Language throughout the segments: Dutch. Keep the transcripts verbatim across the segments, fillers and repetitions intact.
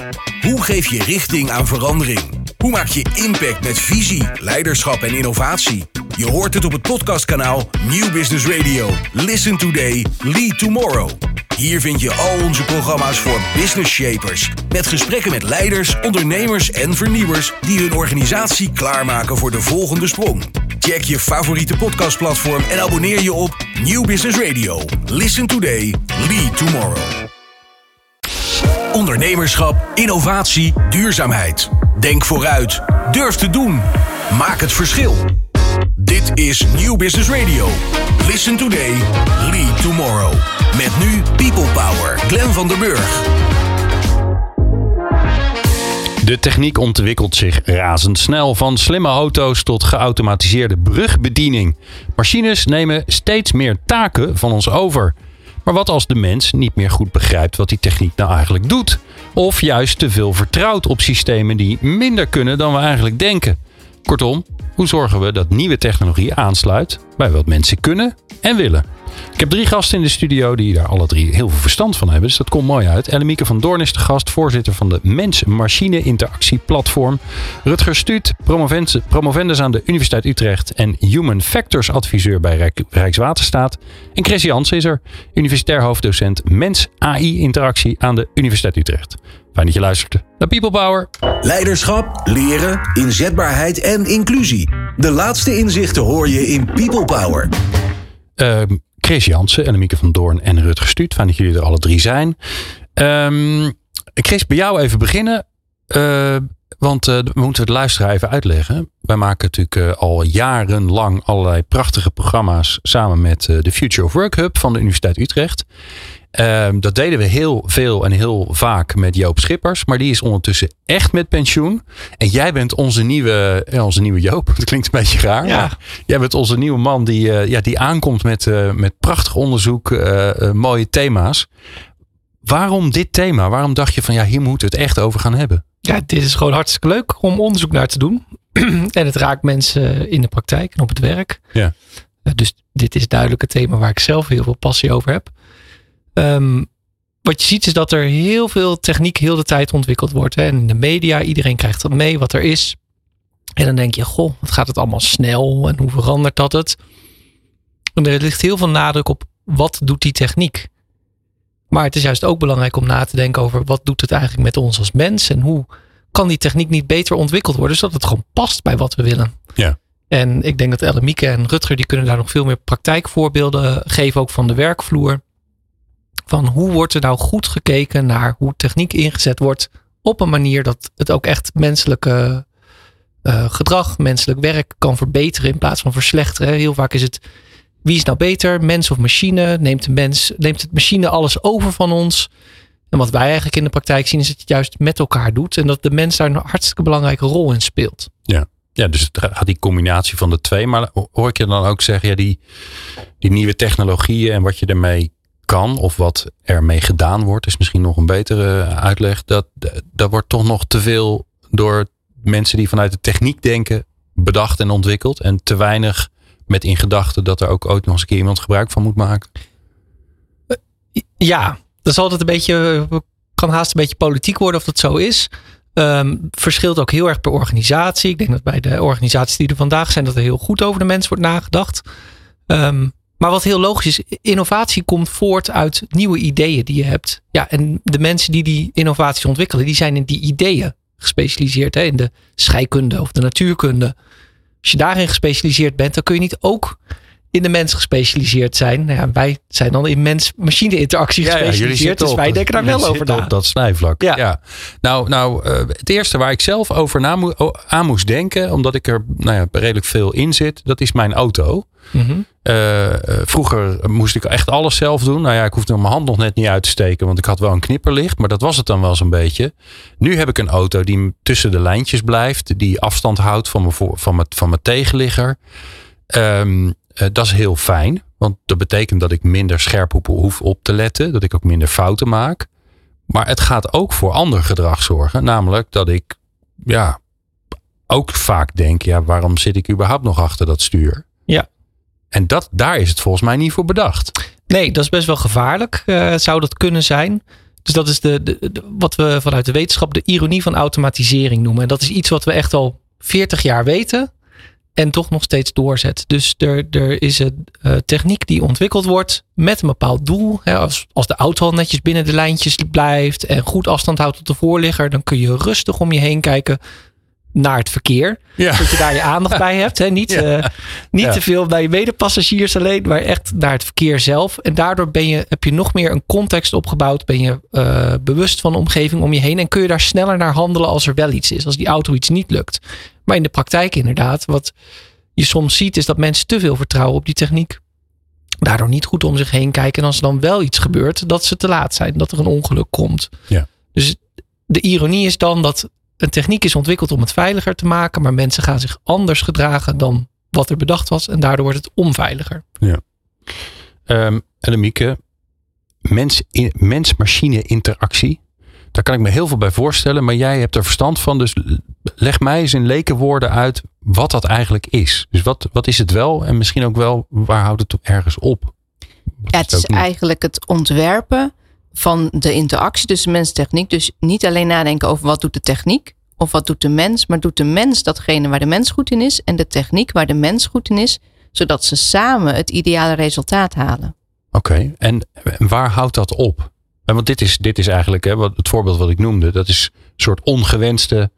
Hoe geef je richting aan verandering? Hoe maak je impact met visie, leiderschap en innovatie? Je hoort het op het podcastkanaal Nieuw Business Radio. Listen today, lead tomorrow. Hier vind je al onze programma's voor business shapers. Met gesprekken met leiders, ondernemers en vernieuwers die hun organisatie klaarmaken voor de volgende sprong. Check je favoriete podcastplatform en abonneer je op Nieuw Business Radio. Listen today, lead tomorrow. Ondernemerschap, innovatie, duurzaamheid. Denk vooruit. Durf te doen. Maak het verschil. Dit is Nieuw Business Radio. Listen today, lead tomorrow. Met nu People Power. Glenn van der Burg. De techniek ontwikkelt zich razendsnel. Van slimme auto's tot geautomatiseerde brugbediening. Machines nemen steeds meer taken van ons over. Maar wat als de mens niet meer goed begrijpt wat die techniek nou eigenlijk doet? Of juist te veel vertrouwt op systemen die minder kunnen dan we eigenlijk denken? Kortom, hoe zorgen we dat nieuwe technologie aansluit bij wat mensen kunnen en willen? Ik heb drie gasten in de studio die daar alle drie heel veel verstand van hebben. Dus dat komt mooi uit. Ellemieke van Doorn is de gast, voorzitter van de Mens-Machine-interactieplatform. Rutger Stuut, promovendus aan de Universiteit Utrecht en Human Factors adviseur bij Rijk, Rijkswaterstaat. En Chris Jansen is er, universitair hoofddocent Mens-A I-interactie aan de Universiteit Utrecht. Fijn dat je luistert naar People Power. Leiderschap, leren, inzetbaarheid en inclusie. De laatste inzichten hoor je in People Power. Uh, Chris Jansen, Ellemieke van Doorn en Rutger Stuut. Fijn dat jullie er alle drie zijn. Um, Chris, bij jou even beginnen. Uh, want uh, we moeten het luisteraar even uitleggen. Wij maken natuurlijk uh, al jarenlang allerlei prachtige programma's samen met uh, de Future of Work Hub van de Universiteit Utrecht. Uh, dat deden we heel veel en heel vaak met Joop Schippers. Maar die is ondertussen echt met pensioen. En jij bent onze nieuwe, ja, onze nieuwe Joop. Dat klinkt een beetje raar. Ja. Maar jij bent onze nieuwe man die, uh, ja, die aankomt met, uh, met prachtig onderzoek. Uh, uh, mooie thema's. Waarom dit thema? Waarom dacht je van ja, hier moeten we het echt over gaan hebben? Ja, dit is gewoon hartstikke leuk om onderzoek naar te doen. En het raakt mensen in de praktijk en op het werk. Ja. Uh, dus dit is duidelijk een thema waar ik zelf heel veel passie over heb. Um, wat je ziet is dat er heel veel techniek heel de tijd ontwikkeld wordt. Hè? En in de media, iedereen krijgt dat mee wat er is. En dan denk je, goh, wat gaat het allemaal snel en hoe verandert dat het? En er ligt heel veel nadruk op wat doet die techniek. Maar het is juist ook belangrijk om na te denken over wat doet het eigenlijk met ons als mens? En hoe kan die techniek niet beter ontwikkeld worden zodat het gewoon past bij wat we willen? Ja. En ik denk dat Ellemieke en Rutger die kunnen daar nog veel meer praktijkvoorbeelden geven, ook van de werkvloer. Van hoe wordt er nou goed gekeken naar hoe techniek ingezet wordt op een manier dat het ook echt menselijke uh, gedrag, menselijk werk kan verbeteren in plaats van verslechteren. Heel vaak is het, wie is nou beter, mens of machine? Neemt de mens, neemt het machine alles over van ons? En wat wij eigenlijk in de praktijk zien is dat je het juist met elkaar doet en dat de mens daar een hartstikke belangrijke rol in speelt. Ja. Ja, dus het gaat die combinatie van de twee. Maar hoor ik je dan ook zeggen, ja, die, die nieuwe technologieën en wat je ermee kan of wat ermee gedaan wordt, is misschien nog een betere uitleg. Dat, dat wordt toch nog te veel door mensen die vanuit de techniek denken bedacht en ontwikkeld. En te weinig met in gedachten dat er ook ooit nog eens een keer iemand gebruik van moet maken. Ja, dat is altijd een beetje, kan haast een beetje politiek worden of dat zo is. Um, verschilt ook heel erg per organisatie. Ik denk dat bij de organisaties die er vandaag zijn, dat er heel goed over de mens wordt nagedacht. Um, Maar wat heel logisch is, innovatie komt voort uit nieuwe ideeën die je hebt. Ja, en de mensen die die innovaties ontwikkelen, die zijn in die ideeën gespecialiseerd. Hè? In de scheikunde of de natuurkunde. Als je daarin gespecialiseerd bent, dan kun je niet ook in de mens gespecialiseerd zijn. Nou ja, wij zijn dan in mens-machine interactie ja, gespecialiseerd. Ja, dus wij denken daar wel over na. Op dat snijvlak. Ja. Ja. Nou, nou uh, het eerste waar ik zelf over na mo- aan moest denken, omdat ik er nou ja, redelijk veel in zit, dat is mijn auto. Mm-hmm. Uh, uh, vroeger moest ik echt alles zelf doen. Nou ja, ik hoefde mijn hand nog net niet uit te steken, want ik had wel een knipperlicht, maar dat was het dan wel zo'n beetje. Nu heb ik een auto die tussen de lijntjes blijft, die afstand houdt van mijn, voor, van mijn, van mijn tegenligger. Um, uh, dat is heel fijn, want dat betekent dat ik minder scherp hoef op te letten, dat ik ook minder fouten maak. Maar het gaat ook voor ander gedrag zorgen, namelijk dat ik ja ook vaak denk, ja, waarom zit ik überhaupt nog achter dat stuur? Ja. En dat, daar is het volgens mij niet voor bedacht. Nee, dat is best wel gevaarlijk. Uh, zou dat kunnen zijn. Dus dat is de, de, de, wat we vanuit de wetenschap de ironie van automatisering noemen. En dat is iets wat we echt al veertig jaar weten en toch nog steeds doorzet. Dus er, er is een uh, techniek die ontwikkeld wordt met een bepaald doel. Hè, als, als de auto al netjes binnen de lijntjes blijft en goed afstand houdt tot de voorligger, dan kun je rustig om je heen kijken naar het verkeer. Ja. Dat je daar je aandacht bij hebt. Hè? Niet, ja. uh, niet ja. te veel bij je medepassagiers alleen, maar echt naar het verkeer zelf. En daardoor ben je, heb je nog meer een context opgebouwd. Ben je uh, bewust van de omgeving om je heen. En kun je daar sneller naar handelen als er wel iets is. Als die auto iets niet lukt. Maar in de praktijk inderdaad, wat je soms ziet, is dat mensen te veel vertrouwen op die techniek. Daardoor niet goed om zich heen kijken. En als er dan wel iets gebeurt, dat ze te laat zijn. Dat er een ongeluk komt. Ja. Dus de ironie is dan dat een techniek is ontwikkeld om het veiliger te maken, maar mensen gaan zich anders gedragen dan wat er bedacht was en daardoor wordt het onveiliger. Ja. Um, Annemieke, mens, mens-machine interactie, daar kan ik me heel veel bij voorstellen, maar jij hebt er verstand van, dus leg mij eens in lekenwoorden uit wat dat eigenlijk is. Dus wat, wat is het wel en misschien ook wel, waar houdt het ergens op? Ja, het is eigenlijk het ontwerpen van de interactie tussen mens en techniek. Dus niet alleen nadenken over wat doet de techniek of wat doet de mens, maar doet de mens datgene waar de mens goed in is en de techniek waar de mens goed in is, zodat ze samen het ideale resultaat halen. Oké, okay. en waar houdt dat op? Want dit is, dit is eigenlijk, hè, wat, het voorbeeld wat ik noemde, dat is een soort ongewenste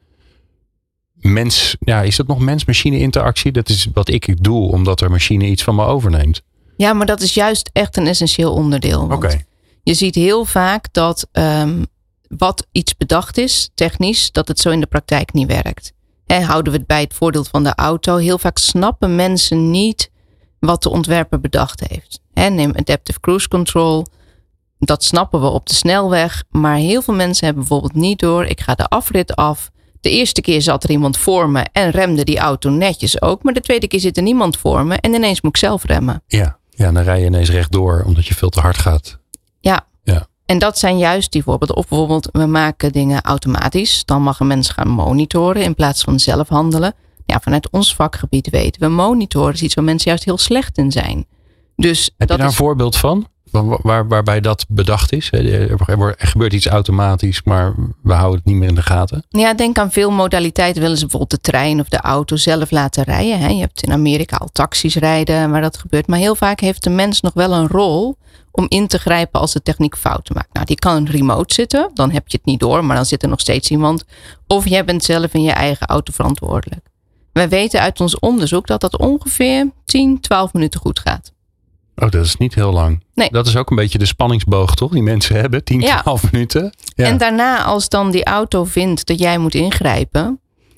mens, ja, is dat nog mens-machine interactie? Dat is wat ik doe, omdat er machine iets van me overneemt. Ja, maar dat is juist echt een essentieel onderdeel. Oké. Okay. Je ziet heel vaak dat um, wat iets bedacht is, technisch, dat het zo in de praktijk niet werkt. He, houden we het bij het voorbeeld van de auto. Heel vaak snappen mensen niet wat de ontwerper bedacht heeft. He, neem adaptive cruise control. Dat snappen we op de snelweg. Maar heel veel mensen hebben bijvoorbeeld niet door. Ik ga de afrit af. De eerste keer zat er iemand voor me en remde die auto netjes ook. Maar de tweede keer zit er niemand voor me en ineens moet ik zelf remmen. Ja, ja, dan rij je ineens rechtdoor omdat je veel te hard gaat. Ja. Ja. En dat zijn juist die voorbeelden. Of bijvoorbeeld, we maken dingen automatisch. Dan mag een mens gaan monitoren in plaats van zelf handelen. Ja, vanuit ons vakgebied weten we, monitoren is iets waar mensen juist heel slecht in zijn. Dus heb dat je daar is... een voorbeeld van? Waar, waar, waarbij dat bedacht is? Er gebeurt iets automatisch, maar we houden het niet meer in de gaten. Ja, denk aan veel modaliteiten. Willen ze bijvoorbeeld de trein of de auto zelf laten rijden. Je hebt in Amerika al taxis rijden waar dat gebeurt. Maar heel vaak heeft de mens nog wel een rol om in te grijpen als de techniek fouten maakt. Nou, die kan remote zitten. Dan heb je het niet door, maar dan zit er nog steeds iemand. Of jij bent zelf in je eigen auto verantwoordelijk. Wij weten uit ons onderzoek dat dat ongeveer tien, twaalf minuten goed gaat. Oh, dat is niet heel lang. Nee. Dat is ook een beetje de spanningsboog, toch? Die mensen hebben, tien, twaalf ja. minuten. Ja. En daarna, als dan die auto vindt dat jij moet ingrijpen,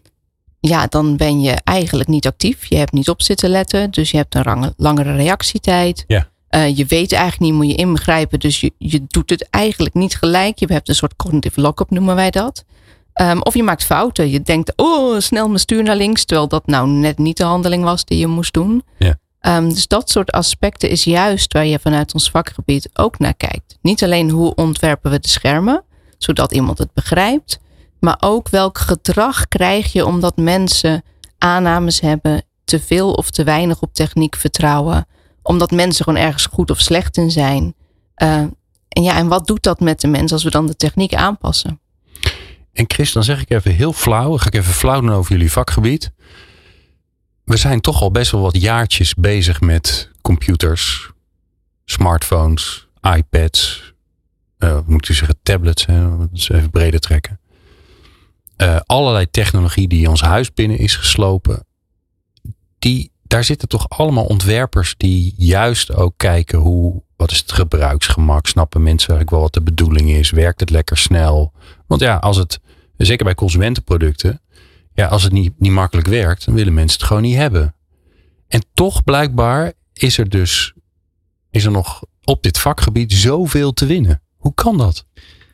ja, dan ben je eigenlijk niet actief. Je hebt niet op zitten letten, dus je hebt een range, langere reactietijd. Ja. Uh, je weet eigenlijk niet, moet je ingrijpen, dus je, je doet het eigenlijk niet gelijk. Je hebt een soort cognitive lock-up, noemen wij dat. Um, of je maakt fouten. Je denkt, oh, snel mijn stuur naar links, terwijl dat nou net niet de handeling was die je moest doen. Ja. Um, dus dat soort aspecten is juist waar je vanuit ons vakgebied ook naar kijkt. Niet alleen hoe ontwerpen we de schermen, zodat iemand het begrijpt, maar ook welk gedrag krijg je omdat mensen aannames hebben, te veel of te weinig op techniek vertrouwen, omdat mensen gewoon ergens goed of slecht in zijn. Uh, en ja, en wat doet dat met de mens als we dan de techniek aanpassen? En Chris, dan zeg ik even heel flauw, dan ga ik even flauw doen over jullie vakgebied. We zijn toch al best wel wat jaartjes bezig met computers, smartphones, iPads, uh, moet je zeggen tablets, hè, dat is even breder trekken. Uh, allerlei technologie die ons huis binnen is geslopen. Die, daar zitten toch allemaal ontwerpers die juist ook kijken hoe, wat is het gebruiksgemak, snappen mensen eigenlijk wel wat de bedoeling is, werkt het lekker snel. Want ja, als het, zeker bij consumentenproducten, ja, als het niet, niet makkelijk werkt, dan willen mensen het gewoon niet hebben. En toch blijkbaar is er dus is er nog op dit vakgebied zoveel te winnen. Hoe kan dat?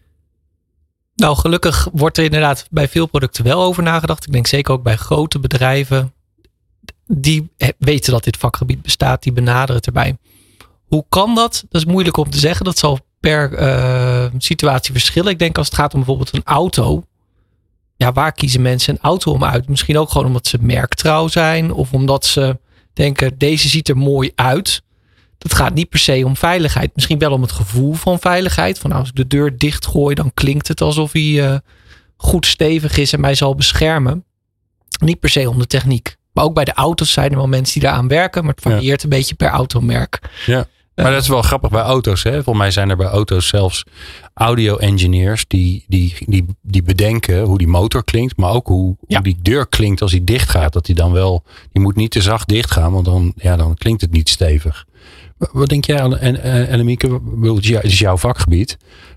Nou, gelukkig wordt er inderdaad bij veel producten wel over nagedacht. Ik denk zeker ook bij grote bedrijven. Die weten dat dit vakgebied bestaat. Die benaderen het erbij. Hoe kan dat? Dat is moeilijk om te zeggen. Dat zal per uh, situatie verschillen. Ik denk als het gaat om bijvoorbeeld een auto. Ja, waar kiezen mensen een auto om uit? Misschien ook gewoon omdat ze merktrouw zijn. Of omdat ze denken, deze ziet er mooi uit. Het gaat niet per se om veiligheid. Misschien wel om het gevoel van veiligheid. Van als ik de deur dichtgooi, dan klinkt het alsof hij uh, goed stevig is en mij zal beschermen. Niet per se om de techniek. Maar ook bij de auto's zijn er wel mensen die daaraan werken. Maar het varieert ja. een beetje per automerk. Ja. Maar dat is wel grappig bij auto's. Hè? Volgens mij zijn er bij auto's zelfs audio-engineers die, die, die, die bedenken hoe die motor klinkt. Maar ook hoe, ja. hoe die deur klinkt als die dicht gaat. Dat die dan wel, die moet niet te zacht dicht gaan. Want dan, ja, dan klinkt het niet stevig. Wat denk jij, Annemieke? Het is jouw vakgebied.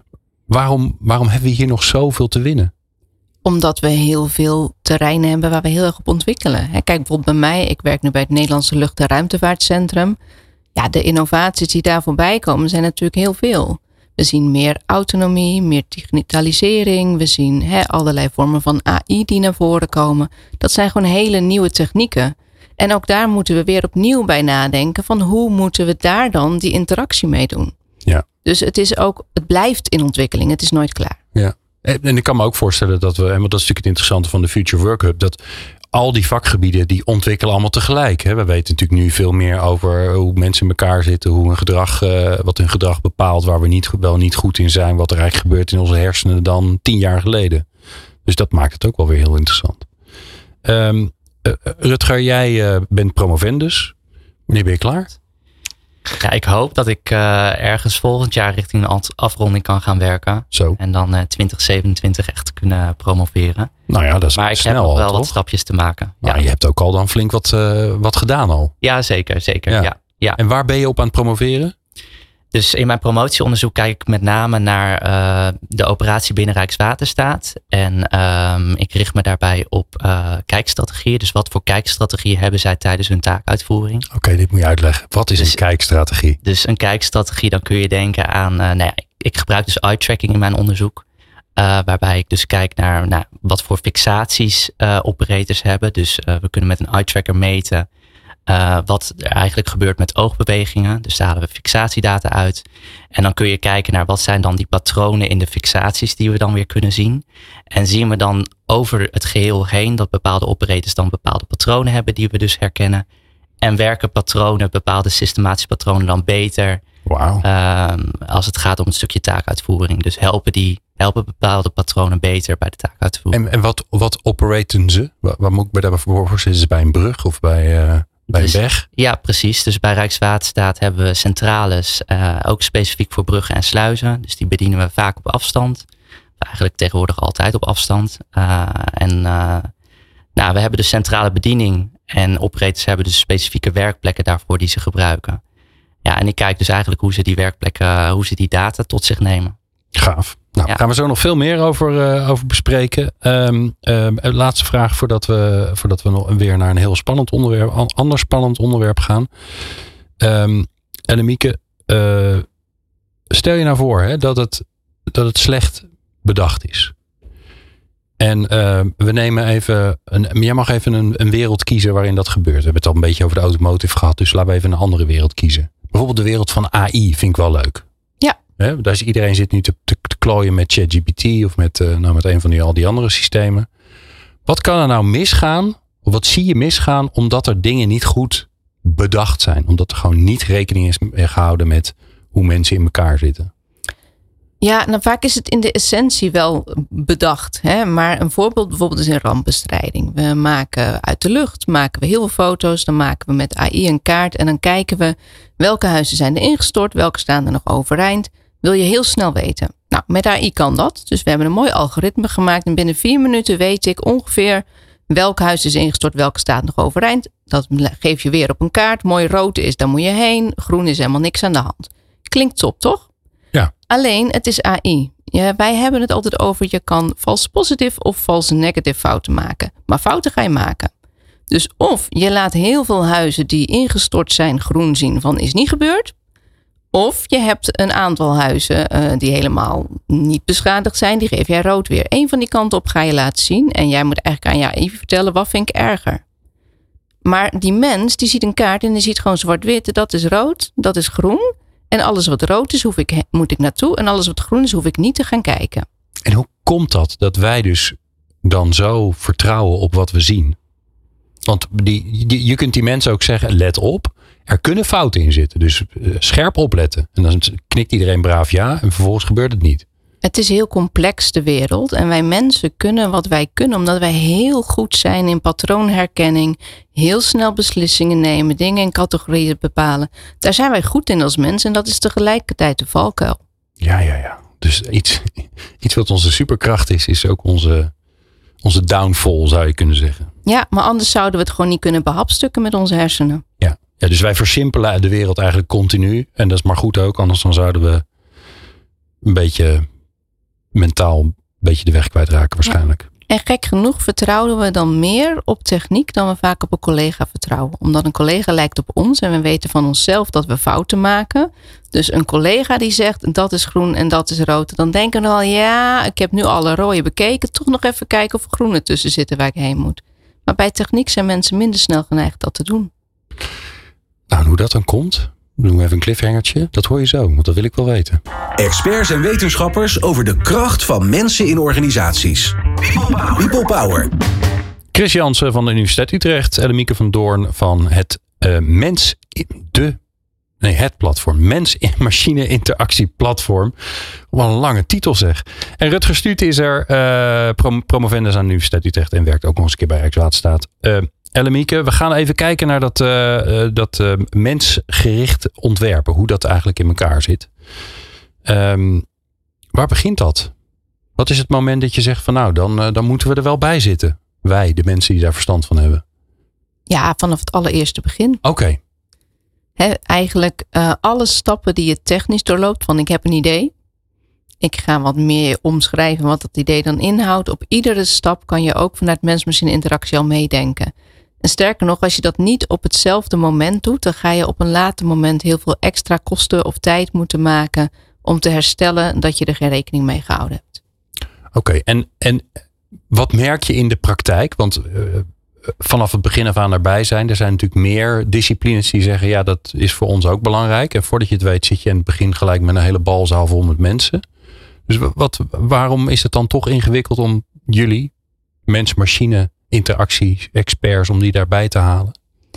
Waarom, waarom hebben we hier nog zoveel te winnen? Omdat we heel veel terreinen hebben waar we heel erg op ontwikkelen. Kijk bijvoorbeeld bij mij. Ik werk nu bij het Nederlandse Lucht- en Ruimtevaartcentrum. Ja, de innovaties die daar voorbij komen zijn natuurlijk heel veel. We zien meer autonomie, meer digitalisering. We zien hè, allerlei vormen van A I die naar voren komen. Dat zijn gewoon hele nieuwe technieken. En ook daar moeten we weer opnieuw bij nadenken van hoe moeten we daar dan die interactie mee doen. Ja. Dus het is ook, het blijft in ontwikkeling. Het is nooit klaar. Ja. En ik kan me ook voorstellen dat we, en want dat is natuurlijk het interessante van de Future Work Hub, dat al die vakgebieden die ontwikkelen allemaal tegelijk. Hè? We weten natuurlijk nu veel meer over hoe mensen in elkaar zitten, hoe hun gedrag, uh, wat hun gedrag bepaalt, waar we niet, wel niet goed in zijn, wat er eigenlijk gebeurt in onze hersenen dan tien jaar geleden. Dus dat maakt het ook wel weer heel interessant. Um, uh, Rutger, jij uh, bent promovendus. Wanneer ben je klaar? Ja, ik hoop dat ik uh, ergens volgend jaar richting een afronding kan gaan werken. Zo. En dan uh, twintig zevenentwintig echt kunnen promoveren. Nou ja, dat is maar ik snel heb nog al, wel toch? wat stapjes te maken. Nou, ja. Je hebt ook al dan flink wat, uh, wat gedaan al. Ja, zeker. zeker ja. Ja, ja. En waar ben je op aan het promoveren? Dus in mijn promotieonderzoek kijk ik met name naar uh, de operatie binnen Rijkswaterstaat. En um, ik richt me daarbij op uh, kijkstrategieën. Dus wat voor kijkstrategieën hebben zij tijdens hun taakuitvoering? Oké, okay, dit moet je uitleggen. Wat is dus, een kijkstrategie? Dus een kijkstrategie, dan kun je denken aan... Uh, nou ja, ik gebruik dus eye tracking in mijn onderzoek. Uh, waarbij ik dus kijk naar nou, wat voor fixaties uh, operators hebben. Dus uh, we kunnen met een eye tracker meten... Uh, wat er eigenlijk gebeurt met oogbewegingen. Dus daar halen we fixatiedata uit. En dan kun je kijken naar wat zijn dan die patronen in de fixaties die we dan weer kunnen zien. En zien we dan over het geheel heen dat bepaalde operators dan bepaalde patronen hebben die we dus herkennen. En werken patronen, bepaalde systematische patronen dan beter. Wauw. Uh, als het gaat om het stukje taakuitvoering. Dus helpen die helpen bepaalde patronen beter bij de taakuitvoering. En, en wat, wat operaten ze? Waar, waar moet ik bij daarvoor voor zitten? Ze bij een brug of bij... Uh... Bij dus, een weg? Ja, precies. Dus bij Rijkswaterstaat hebben we centrales, uh, ook specifiek voor bruggen en sluizen. Dus die bedienen we vaak op afstand. Eigenlijk tegenwoordig altijd op afstand. Uh, en uh, nou, we hebben dus centrale bediening. En operators hebben dus specifieke werkplekken daarvoor die ze gebruiken. Ja, en ik kijk dus eigenlijk hoe ze die werkplekken, hoe ze die data tot zich nemen. Gaaf. Nou, ja. Gaan we zo nog veel meer over, uh, over bespreken. Um, um, laatste vraag voordat we, voordat we nog weer naar een heel spannend onderwerp, an, ander spannend onderwerp gaan. Um, Annemieke, uh, stel je nou voor hè, dat, het, dat het slecht bedacht is. En uh, we nemen even, een, jij mag even een, een wereld kiezen waarin dat gebeurt. We hebben het al een beetje over de automotive gehad, dus laten we even een andere wereld kiezen. Bijvoorbeeld de wereld van A I vind ik wel leuk. He, daar is, iedereen zit nu te, te, te klooien met ChatGPT of met, uh, nou, met een van die, al die andere systemen. Wat kan er nou misgaan? Of wat zie je misgaan omdat er dingen niet goed bedacht zijn? Omdat er gewoon niet rekening is gehouden met hoe mensen in elkaar zitten. Ja, nou vaak is het in de essentie wel bedacht. Hè? Maar een voorbeeld bijvoorbeeld is in rampbestrijding. We maken uit de lucht, maken we heel veel foto's. Dan maken we met A I een kaart en dan kijken we welke huizen zijn er ingestort. Welke staan er nog overeind. Wil je heel snel weten. Nou, met A I kan dat. Dus we hebben een mooi algoritme gemaakt. En binnen vier minuten weet ik ongeveer welk huis is ingestort, welke staat nog overeind. Dat geef je weer op een kaart. Mooi rood is, daar moet je heen. Groen is helemaal niks aan de hand. Klinkt top, toch? Ja. Alleen, het is A I. Ja, wij hebben het altijd over, je kan false positive of false negative fouten maken. Maar fouten ga je maken. Dus of je laat heel veel huizen die ingestort zijn groen zien van is niet gebeurd. Of je hebt een aantal huizen uh, die helemaal niet beschadigd zijn. Die geef jij rood weer. Eén van die kanten op ga je laten zien. En jij moet eigenlijk aan je A I vertellen, wat vind ik erger? Maar die mens die ziet een kaart en die ziet gewoon zwart-wit. Dat is rood, dat is groen. En alles wat rood is, hoef ik, moet ik naartoe. En alles wat groen is, hoef ik niet te gaan kijken. En hoe komt dat, dat wij dus dan zo vertrouwen op wat we zien? Want die, die, je kunt die mensen ook zeggen, let op. er kunnen fouten in zitten. Dus uh, scherp opletten. En dan knikt iedereen braaf ja en vervolgens gebeurt het niet. Het is heel complex, de wereld. En wij mensen kunnen wat wij kunnen. Omdat wij heel goed zijn in patroonherkenning. Heel snel beslissingen nemen. Dingen in categorieën bepalen. Daar zijn wij goed in als mens. En dat is tegelijkertijd de valkuil. Ja, ja, ja. Dus iets, iets wat onze superkracht is. Is ook onze, onze downfall, zou je kunnen zeggen. Ja, maar anders zouden we het gewoon niet kunnen behapstukken met onze hersenen. Ja, ja, dus wij versimpelen de wereld eigenlijk continu. En dat is maar goed ook. Anders dan zouden we een beetje mentaal een beetje de weg kwijtraken waarschijnlijk. Ja. En gek genoeg vertrouwen we dan meer op techniek dan we vaak op een collega vertrouwen. Omdat een collega lijkt op ons en we weten van onszelf dat we fouten maken. Dus een collega die zegt dat is groen en dat is rood. Dan denken we al ja, ik heb nu alle rode bekeken. Toch nog even kijken of er groen ertussen zitten waar ik heen moet. Maar bij techniek zijn mensen minder snel geneigd dat te doen. Nou, en hoe dat dan komt, doen we even een cliffhangertje. Dat hoor je zo, want dat wil ik wel weten. Experts en wetenschappers over de kracht van mensen in organisaties. People Power. Chris Jansen van de Universiteit Utrecht. Ellemieke van Doorn van het uh, Mens... De... Nee, het platform. Mens-machine interactieplatform. Wat een lange titel zeg. En Rutger Stuut is er. Uh, prom- promovendus aan de Universiteit Utrecht. En werkt ook nog eens een keer bij Rijkswaterstaat. Uh, Ellemieke, we gaan even kijken naar dat, uh, dat uh, mensgericht ontwerpen. Hoe dat eigenlijk in elkaar zit. Um, waar begint dat? Wat is het moment dat je zegt van nou, dan, uh, dan moeten we er wel bij zitten. Wij, de mensen die daar verstand van hebben. Ja, vanaf het allereerste begin. Oké. Okay. He, eigenlijk uh, alle stappen die je technisch doorloopt. Van ik heb een idee. Ik ga wat meer omschrijven wat dat idee dan inhoudt. Op iedere stap kan je ook vanuit mens-machine interactie al meedenken. En sterker nog, als je dat niet op hetzelfde moment doet. Dan ga je op een later moment heel veel extra kosten of tijd moeten maken. Om te herstellen dat je er geen rekening mee gehouden hebt. Oké, okay, en, en wat merk je in de praktijk? Want uh, vanaf het begin af aan erbij zijn. Er zijn natuurlijk meer disciplines die zeggen ja, dat is voor ons ook belangrijk. En voordat je het weet zit je in het begin gelijk met een hele balzaal vol met mensen. Dus wat, waarom is het dan toch ingewikkeld om jullie, mens-machine interactie experts, om die daarbij te halen?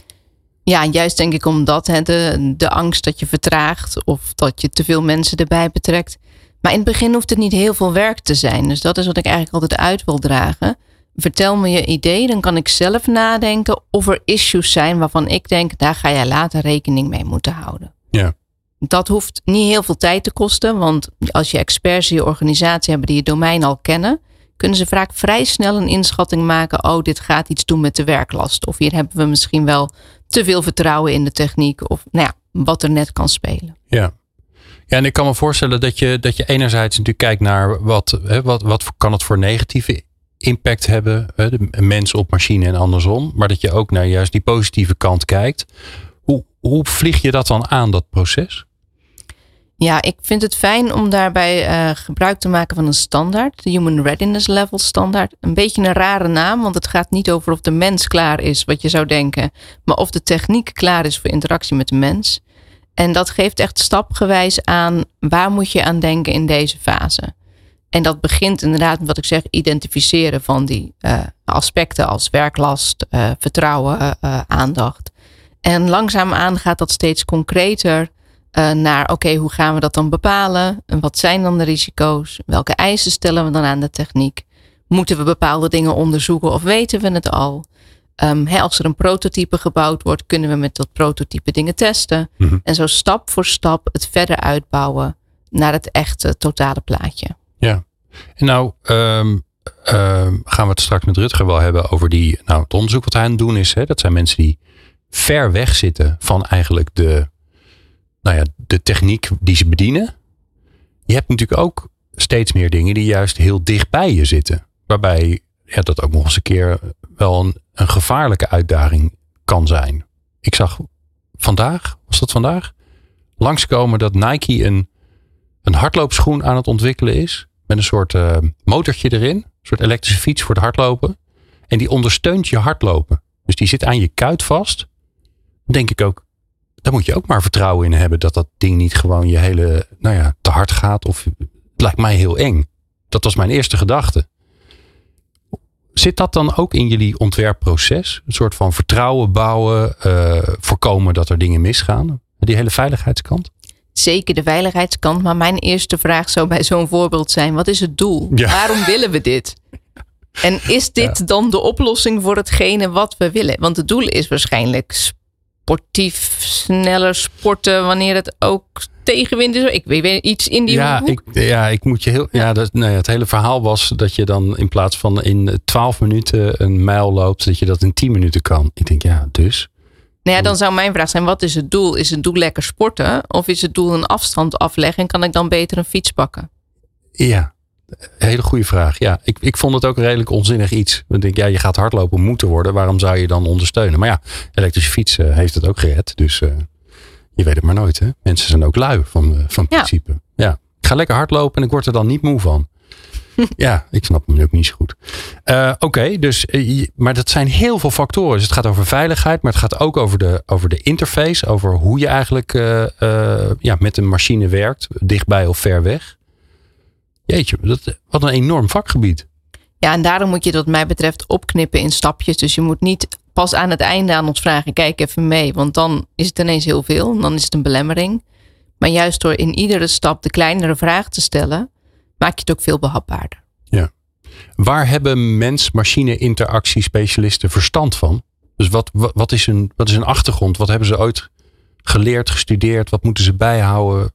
Ja, juist denk ik omdat hè, de, de angst dat je vertraagt of dat je te veel mensen erbij betrekt. Maar in het begin hoeft het niet heel veel werk te zijn. Dus dat is wat ik eigenlijk altijd uit wil dragen. Vertel me je idee, dan kan ik zelf nadenken of er issues zijn waarvan ik denk, daar ga jij later rekening mee moeten houden. Ja. Dat hoeft niet heel veel tijd te kosten, want als je experts in je organisatie hebben die je domein al kennen, kunnen ze vaak vrij snel een inschatting maken, oh, dit gaat iets doen met de werklast. Of hier hebben we misschien wel te veel vertrouwen in de techniek, of nou ja, wat er net kan spelen. Ja. Ja, en ik kan me voorstellen dat je, dat je enerzijds natuurlijk kijkt naar wat, hè, wat, wat kan het voor negatieve impact hebben, hè, de mens op machine en andersom. Maar dat je ook naar juist die positieve kant kijkt. Hoe, hoe vlieg je dat dan aan, dat proces? Ja, ik vind het fijn om daarbij uh, gebruik te maken van een standaard. De Human Readiness Level standaard. Een beetje een rare naam, want het gaat niet over of de mens klaar is, wat je zou denken. Maar of de techniek klaar is voor interactie met de mens. En dat geeft echt stapgewijs aan waar moet je aan denken in deze fase. En dat begint inderdaad met wat ik zeg, identificeren van die uh, aspecten als werklast, uh, vertrouwen, uh, aandacht. En langzaamaan gaat dat steeds concreter uh, naar oké, okay, hoe gaan we dat dan bepalen? En wat zijn dan de risico's? Welke eisen stellen we dan aan de techniek? Moeten we bepaalde dingen onderzoeken of weten we het al? Um, he, als er een prototype gebouwd wordt, kunnen we met dat prototype dingen testen. Mm-hmm. En zo stap voor stap het verder uitbouwen naar het echte totale plaatje. Ja, en nou um, um, gaan we het straks met Rutger wel hebben over die, nou, het onderzoek wat hij aan het doen is. Hè, dat zijn mensen die ver weg zitten van eigenlijk de, nou ja, de techniek die ze bedienen. Je hebt natuurlijk ook steeds meer dingen die juist heel dicht bij je zitten. Waarbij ja, dat ook nog eens een keer wel een, een gevaarlijke uitdaging kan zijn. Ik zag vandaag, was dat vandaag, langskomen dat Nike een, een hardloopschoen aan het ontwikkelen is. Met een soort uh, motortje erin. Een soort elektrische fiets voor het hardlopen. En die ondersteunt je hardlopen. Dus die zit aan je kuit vast. Dan denk ik ook, daar moet je ook maar vertrouwen in hebben. Dat dat ding niet gewoon je hele, nou ja, te hard gaat. Of het lijkt mij heel eng. Dat was mijn eerste gedachte. Zit dat dan ook in jullie ontwerpproces? Een soort van vertrouwen bouwen, uh, voorkomen dat er dingen misgaan? Die hele veiligheidskant? Zeker de veiligheidskant, maar mijn eerste vraag zou bij zo'n voorbeeld zijn: wat is het doel? Ja. Waarom willen we dit? En is dit ja. dan de oplossing voor hetgene wat we willen? Want het doel is waarschijnlijk sportief, sneller sporten wanneer het ook tegenwind is. Ik weet iets in die ja, hoek. Ik, ja, ik moet je heel. Ja, dat, nou ja, het hele verhaal was dat je dan in plaats van in twaalf minuten een mijl loopt, dat je dat in tien minuten kan. Ik denk, ja, dus. Nou ja, dan zou mijn vraag zijn: wat is het doel? Is het doel lekker sporten? Of is het doel een afstand afleggen en kan ik dan beter een fiets pakken? Ja, hele goede vraag. Ja, ik, ik vond het ook een redelijk onzinnig iets. Ik denk, ja, je gaat hardlopen moeten worden. Waarom zou je dan ondersteunen? Maar ja, elektrische fiets uh, heeft het ook gered. Dus uh, je weet het maar nooit. Hè? Mensen zijn ook lui van, uh, van principe. Ja. ja, ik ga lekker hardlopen en ik word er dan niet moe van. Ja, ik snap hem ook niet zo goed. Uh, Oké, okay, dus, uh, maar dat zijn heel veel factoren. Dus het gaat over veiligheid, maar het gaat ook over de, over de interface. Over hoe je eigenlijk uh, uh, ja, met een machine werkt. Dichtbij of ver weg. Jeetje, dat, wat een enorm vakgebied. Ja, en daarom moet je dat wat mij betreft opknippen in stapjes. Dus je moet niet pas aan het einde aan ons vragen: kijk even mee. Want dan is het ineens heel veel. En dan is het een belemmering. Maar juist door in iedere stap de kleinere vraag te stellen, maak je het ook veel behapbaarder. Ja. Waar hebben mens-machine interactiespecialisten verstand van? Dus wat, wat, wat, is een, wat is een achtergrond? Wat hebben ze ooit geleerd, gestudeerd? Wat moeten ze bijhouden?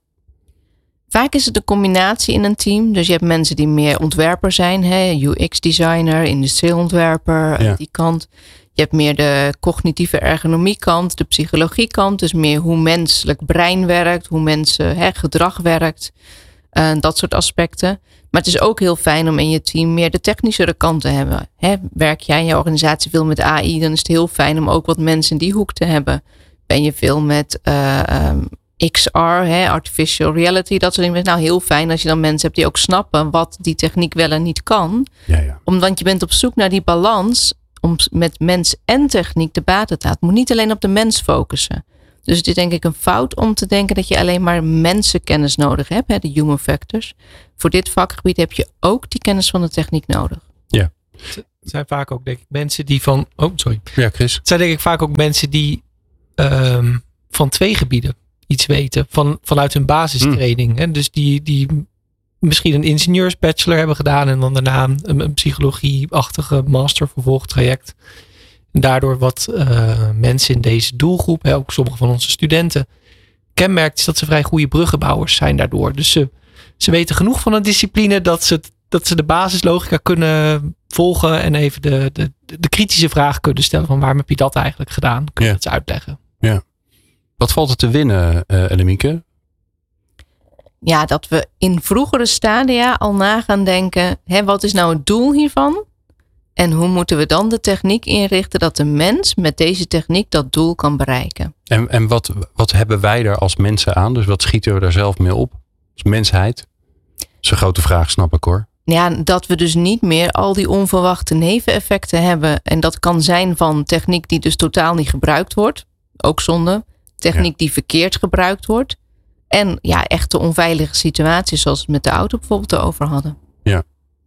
Vaak is het een combinatie in een team. Dus je hebt mensen die meer ontwerper zijn. Hè? U X-designer, industrieel ontwerper, ja. die kant. Je hebt meer de cognitieve ergonomie kant, de psychologie kant. Dus meer hoe menselijk brein werkt, hoe mensen hè, gedrag werkt. Uh, dat soort aspecten. Maar het is ook heel fijn om in je team meer de technischere kant te hebben. Hè? Werk jij in je organisatie veel met A I, dan is het heel fijn om ook wat mensen in die hoek te hebben. Ben je veel met uh, um, X R, hè? Artificial reality, dat soort dingen. Nou, heel fijn als je dan mensen hebt die ook snappen wat die techniek wel en niet kan. Ja, ja. Omdat je bent op zoek naar die balans om met mens en techniek de baat te laten. Het moet niet alleen op de mens focussen. Dus het is denk ik een fout om te denken dat je alleen maar mensenkennis nodig hebt. Hè, de human factors. Voor dit vakgebied heb je ook die kennis van de techniek nodig. Ja. Het zijn vaak ook denk ik mensen die van... Oh, sorry. Ja, Chris. Het zijn denk ik vaak ook mensen die um, van twee gebieden iets weten. Van, vanuit hun basistraining. Hmm. Hè, dus die, die misschien een ingenieursbachelor hebben gedaan. En dan daarna een, een psychologie-achtige master vervolgtraject. En daardoor wat uh, mensen in deze doelgroep, hè, ook sommige van onze studenten, kenmerkt is dat ze vrij goede bruggenbouwers zijn daardoor. Dus ze, ze weten genoeg van een discipline dat ze, dat ze de basislogica kunnen volgen en even de, de, de kritische vraag kunnen stellen van waarom heb je dat eigenlijk gedaan? Kun je ja. het eens uitleggen? Ja. Wat valt er te winnen, uh, Annemieke? Ja, dat we in vroegere stadia al na gaan denken, hè, wat is nou het doel hiervan? En hoe moeten we dan de techniek inrichten dat de mens met deze techniek dat doel kan bereiken? En, en wat, wat hebben wij er als mensen aan? Dus wat schieten we daar zelf mee op? Als mensheid? Dat is een grote vraag, snap ik hoor. Ja, dat we dus niet meer al die onverwachte neveneffecten hebben. En dat kan zijn van techniek die dus totaal niet gebruikt wordt. Ook zonde. Techniek ja. die verkeerd gebruikt wordt. En ja, echte onveilige situaties zoals we het met de auto bijvoorbeeld over hadden. Ja.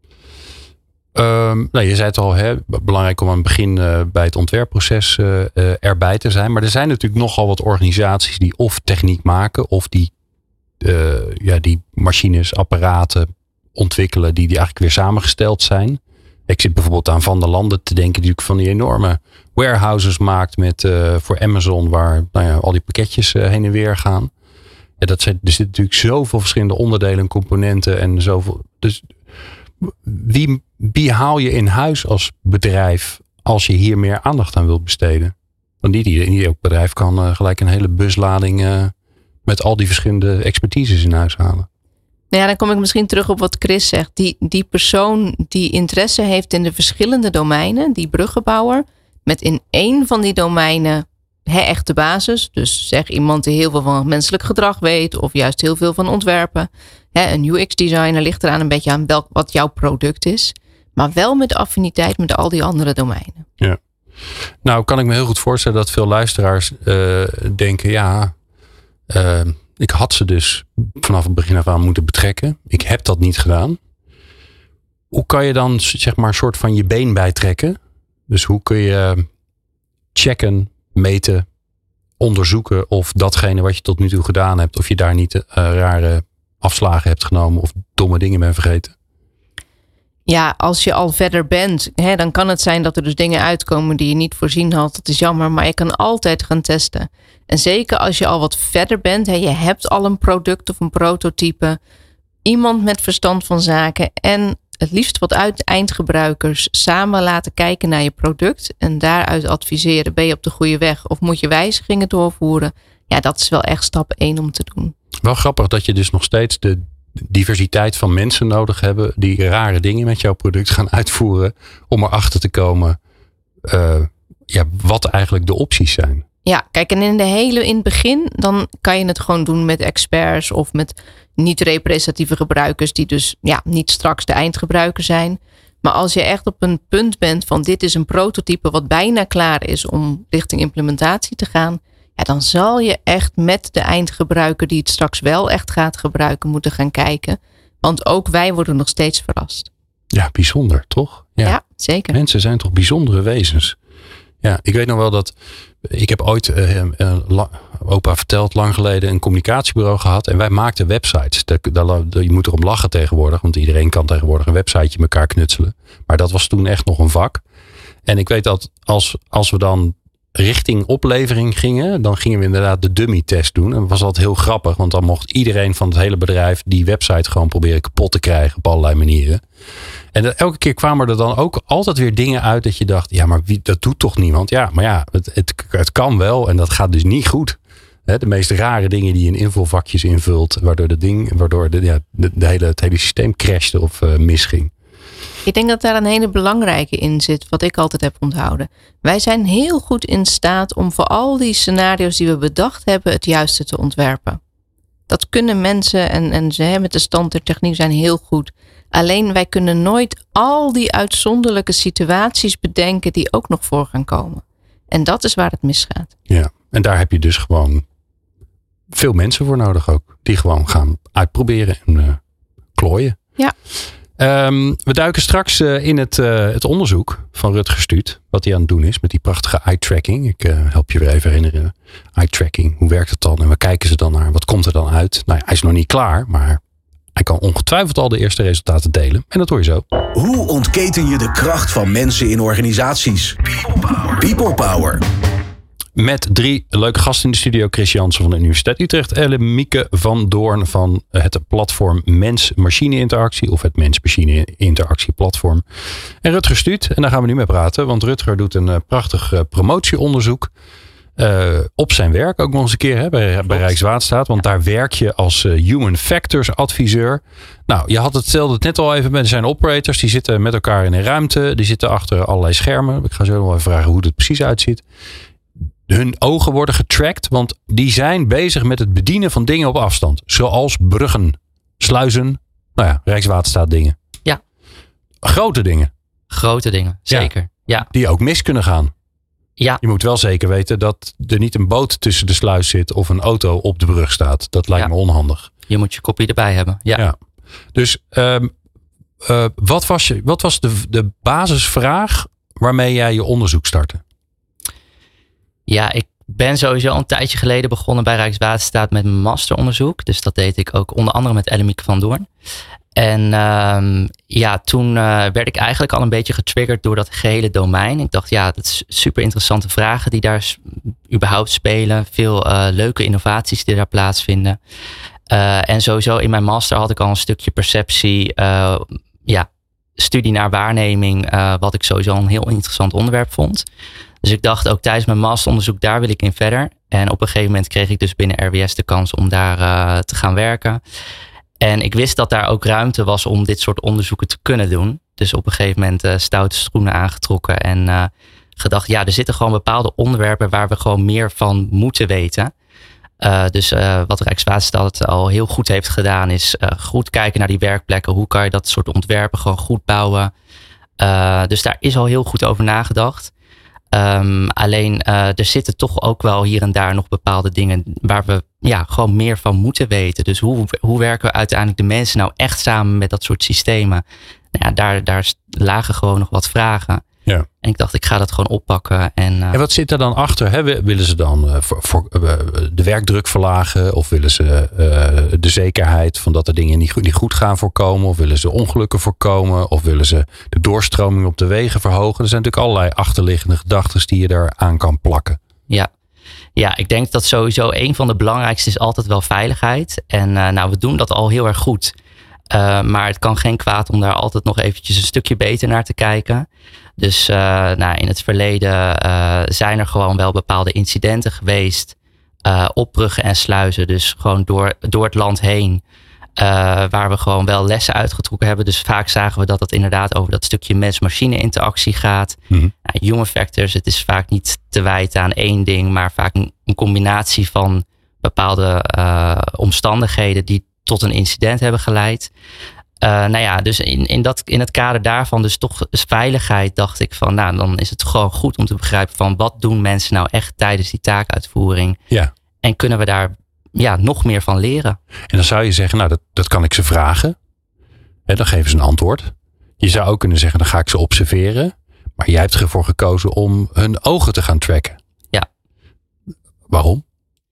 Um, nou, je zei het al, hè, belangrijk om aan het begin uh, bij het ontwerpproces uh, uh, erbij te zijn. Maar er zijn natuurlijk nogal wat organisaties die of techniek maken of die, uh, ja, die machines, apparaten ontwikkelen die, die eigenlijk weer samengesteld zijn. Ik zit bijvoorbeeld aan Van der Landen te denken die van die enorme warehouses maakt met, uh, voor Amazon waar nou ja, al die pakketjes uh, heen en weer gaan. Ja, dat zijn, er zitten natuurlijk zoveel verschillende onderdelen en componenten en zoveel. Dus Wie, wie haal je in huis als bedrijf als je hier meer aandacht aan wilt besteden? Want niet ieder bedrijf kan uh, gelijk een hele buslading uh, met al die verschillende expertises in huis halen. Nou ja, dan kom ik misschien terug op wat Chris zegt. Die, die persoon die interesse heeft in de verschillende domeinen, die bruggenbouwer, met in één van die domeinen he, echt de basis. Dus zeg iemand die heel veel van menselijk gedrag weet of juist heel veel van ontwerpen. He, een U X-designer ligt eraan een beetje aan welk, wat jouw product is. Maar wel met affiniteit met al die andere domeinen. Ja. Nou kan ik me heel goed voorstellen dat veel luisteraars uh, denken, ja, uh, ik had ze dus vanaf het begin af aan moeten betrekken. Ik heb dat niet gedaan. hoe kan je dan zeg maar een soort van je been bijtrekken? Dus hoe kun je checken, meten, onderzoeken of datgene wat je tot nu toe gedaan hebt, of je daar niet uh, rare afslagen hebt genomen of domme dingen bent vergeten? Ja, als je al verder bent, hè, dan kan het zijn dat er dus dingen uitkomen die je niet voorzien had. Dat is jammer, maar je kan altijd gaan testen. En zeker als je al wat verder bent, hè, je hebt al een product of een prototype, iemand met verstand van zaken en het liefst wat uit eindgebruikers samen laten kijken naar je product en daaruit adviseren, ben je op de goede weg of moet je wijzigingen doorvoeren? Ja, dat is wel echt stap één om te doen. Wel grappig dat je dus nog steeds de diversiteit van mensen nodig hebben die rare dingen met jouw product gaan uitvoeren om erachter te komen uh, ja, wat eigenlijk de opties zijn. Ja, kijk, en in de hele in het begin dan kan je het gewoon doen met experts of met niet representatieve gebruikers die dus ja, niet straks de eindgebruiker zijn. Maar als je echt op een punt bent van dit is een prototype wat bijna klaar is om richting implementatie te gaan, ja, dan zal je echt met de eindgebruiker die het straks wel echt gaat gebruiken moeten gaan kijken. Want ook wij worden nog steeds verrast. Ja, bijzonder, toch? Ja, ja zeker. Mensen zijn toch bijzondere wezens. Ja, ik weet nog wel dat ik heb ooit, uh, uh, la, opa verteld, lang geleden een communicatiebureau gehad. En wij maakten websites. De, de, de, je moet erom lachen tegenwoordig, want iedereen kan tegenwoordig een websiteje elkaar knutselen. Maar dat was toen echt nog een vak. En ik weet dat als, als we dan richting oplevering gingen, dan gingen we inderdaad de dummy test doen. En dat was altijd heel grappig, want dan mocht iedereen van het hele bedrijf die website gewoon proberen kapot te krijgen op allerlei manieren. En elke keer kwamen er dan ook altijd weer dingen uit dat je dacht, ja, maar wie, dat doet toch niemand? Ja, maar ja, het, het, het kan wel en dat gaat dus niet goed. De meest rare dingen die je in invulvakjes invult, waardoor, de ding, waardoor de, ja, de, de hele, het hele systeem crashte of uh, misging. Ik denk dat daar een hele belangrijke in zit, wat ik altijd heb onthouden. Wij zijn heel goed in staat om voor al die scenario's die we bedacht hebben, het juiste te ontwerpen. Dat kunnen mensen en, en ze met de stand der techniek zijn heel goed. Alleen wij kunnen nooit al die uitzonderlijke situaties bedenken die ook nog voor gaan komen. En dat is waar het misgaat. Ja, en daar heb je dus gewoon veel mensen voor nodig ook. Die gewoon gaan uitproberen en uh, klooien. Ja. Um, we duiken straks uh, in het, uh, het onderzoek van Rutger Stuut. Wat hij aan het doen is met die prachtige eye-tracking. Ik uh, help je weer even herinneren. Eye-tracking, hoe werkt het dan? En waar kijken ze dan naar? Wat komt er dan uit? Nou ja, hij is nog niet klaar, maar hij kan ongetwijfeld al de eerste resultaten delen. En dat hoor je zo. Hoe ontketen je de kracht van mensen in organisaties? People Power. People Power. Met drie leuke gasten in de studio. Chris Jansen van de Universiteit Utrecht. En Mieke van Doorn van het platform Mens-Machine Interactie. Of het Mens-Machine Interactie platform. En Rutger Stuut. En daar gaan we nu mee praten. Want Rutger doet een uh, prachtig uh, promotieonderzoek. Uh, op zijn werk ook nog eens een keer hè, bij, bij Rijkswaterstaat. Want daar werk je als uh, Human Factors adviseur. Nou, je had het, stelde het net al even met zijn operators. Die zitten met elkaar in een ruimte. Die zitten achter allerlei schermen. Ik ga zo nog even vragen hoe het precies uitziet. Hun ogen worden getracked, want die zijn bezig met het bedienen van dingen op afstand. Zoals bruggen, sluizen, nou ja, Rijkswaterstaat dingen. Ja. Grote dingen. Grote dingen, zeker. Ja. Ja. Die ook mis kunnen gaan. Ja. Je moet wel zeker weten dat er niet een boot tussen de sluis zit of een auto op de brug staat. Dat lijkt ja. me onhandig. Je moet je kopie erbij hebben. Ja. ja. Dus um, uh, wat was, je, wat was de, de basisvraag waarmee jij je onderzoek startte? Ja, ik ben sowieso een tijdje geleden begonnen bij Rijkswaterstaat met mijn masteronderzoek. Dus dat deed ik ook onder andere met Ellemieke van Doorn. En um, ja, toen uh, werd ik eigenlijk al een beetje getriggerd door dat gehele domein. Ik dacht, ja, dat is super interessante vragen die daar überhaupt spelen. Veel uh, leuke innovaties die daar plaatsvinden. Uh, en sowieso in mijn master had ik al een stukje perceptie, uh, ja, studie naar waarneming, uh, wat ik sowieso een heel interessant onderwerp vond. Dus ik dacht ook tijdens mijn masteronderzoek, daar wil ik in verder. En op een gegeven moment kreeg ik dus binnen R W S de kans om daar uh, te gaan werken. En ik wist dat daar ook ruimte was om dit soort onderzoeken te kunnen doen. Dus op een gegeven moment uh, stoute schoenen aangetrokken en uh, gedacht, ja, er zitten gewoon bepaalde onderwerpen waar we gewoon meer van moeten weten. Uh, dus uh, wat Rijkswaterstaat al heel goed heeft gedaan is uh, goed kijken naar die werkplekken. Hoe kan je dat soort ontwerpen gewoon goed bouwen? Uh, dus daar is al heel goed over nagedacht. Um, alleen uh, er zitten toch ook wel hier en daar nog bepaalde dingen waar we ja, gewoon meer van moeten weten. Dus hoe, hoe werken we uiteindelijk de mensen nou echt samen met dat soort systemen nou ja, daar, daar lagen gewoon nog wat vragen. Ja. En ik dacht, ik ga dat gewoon oppakken. En, uh, en wat zit er dan achter? Hè? Willen ze dan uh, voor, voor, uh, de werkdruk verlagen? Of willen ze uh, de zekerheid van dat er dingen niet goed, niet goed gaan voorkomen? Of willen ze ongelukken voorkomen? Of willen ze de doorstroming op de wegen verhogen? Er zijn natuurlijk allerlei achterliggende gedachten die je daar aan kan plakken. Ja. Ja, ik denk dat sowieso een van de belangrijkste is altijd wel veiligheid. En uh, nou, we doen dat al heel erg goed. Uh, maar het kan geen kwaad om daar altijd nog eventjes een stukje beter naar te kijken. Dus uh, nou, in het verleden uh, zijn er gewoon wel bepaalde incidenten geweest. Uh, op bruggen en sluizen. Dus gewoon door, door het land heen. Uh, waar we gewoon wel lessen uitgetrokken hebben. Dus vaak zagen we dat het inderdaad over dat stukje mens-machine interactie gaat. Mm-hmm. Nou, human factors, het is vaak niet te wijten aan één ding. Maar vaak een, een combinatie van bepaalde uh, omstandigheden die tot een incident hebben geleid. Uh, nou ja, dus in, in, dat, in het kader daarvan, dus toch veiligheid, dacht ik van, nou, dan is het gewoon goed om te begrijpen van wat doen mensen nou echt tijdens die taakuitvoering. Ja. En kunnen we daar ja, nog meer van leren. En dan zou je zeggen, nou, dat, dat kan ik ze vragen. En dan geven ze een antwoord. Je zou ook kunnen zeggen, dan ga ik ze observeren. Maar jij hebt ervoor gekozen om hun ogen te gaan tracken. Ja. Waarom?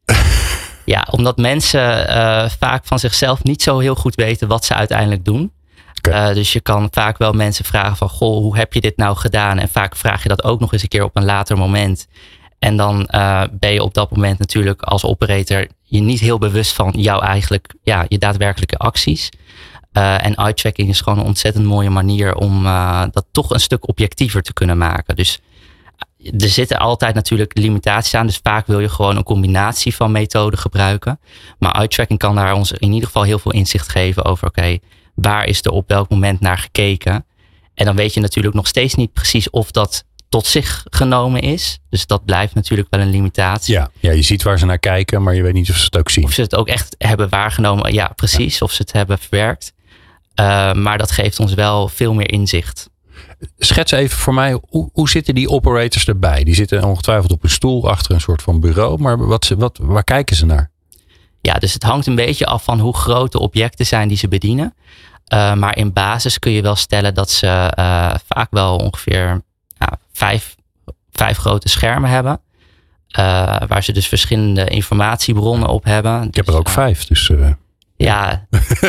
Ja, omdat mensen uh, vaak van zichzelf niet zo heel goed weten wat ze uiteindelijk doen. Okay. Uh, dus je kan vaak wel mensen vragen van, goh, hoe heb je dit nou gedaan? En vaak vraag je dat ook nog eens een keer op een later moment. En dan uh, ben je op dat moment natuurlijk als operator je niet heel bewust van jouw eigenlijk, ja, je daadwerkelijke acties. Uh, en eye-tracking is gewoon een ontzettend mooie manier om uh, dat toch een stuk objectiever te kunnen maken. Dus er zitten altijd natuurlijk limitaties aan. Dus vaak wil je gewoon een combinatie van methoden gebruiken. Maar eye-tracking kan daar ons in ieder geval heel veel inzicht geven over, oké, okay, waar is er op welk moment naar gekeken? En dan weet je natuurlijk nog steeds niet precies of dat tot zich genomen is. Dus dat blijft natuurlijk wel een limitatie. Ja, ja, je ziet waar ze naar kijken, maar je weet niet of ze het ook zien. Of ze het ook echt hebben waargenomen. Ja, precies. Ja. Of ze het hebben verwerkt. Uh, maar dat geeft ons wel veel meer inzicht. Schets even voor mij, hoe, hoe zitten die operators erbij? Die zitten ongetwijfeld op een stoel achter een soort van bureau. Maar wat, wat, waar kijken ze naar? Ja, dus het hangt een beetje af van hoe groot de objecten zijn die ze bedienen. Uh, maar in basis kun je wel stellen dat ze uh, vaak wel ongeveer ja, vijf, vijf grote schermen hebben. Uh, waar ze dus verschillende informatiebronnen op hebben. Ik heb dus, er ook uh, vijf, dus... Uh... Ja,